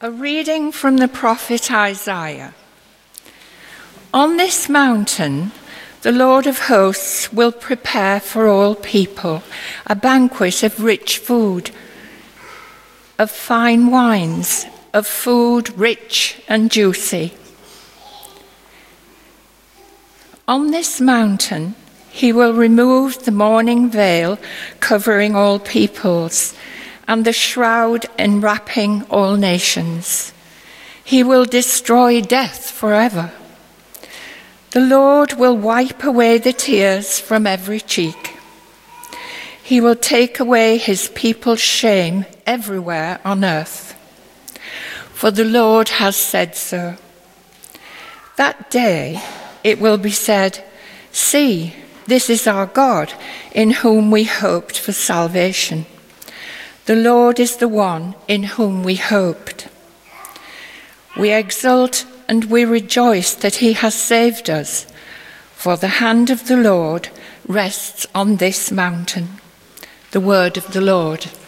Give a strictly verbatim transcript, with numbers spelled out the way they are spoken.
A reading from the prophet Isaiah. On this mountain, the Lord of hosts will prepare for all people a banquet of rich food, of fine wines, of food rich and juicy. On this mountain, he will remove the mourning veil covering all peoples, and the shroud enwrapping all nations. He will destroy death forever. The Lord will wipe away the tears from every cheek. He will take away his people's shame everywhere on earth. For the Lord has said so. That day it will be said, "See, this is our God, in whom we hoped for salvation. The Lord is the one in whom we hoped." We exult and we rejoice that he has saved us, for the hand of the Lord rests on this mountain. The word of the Lord.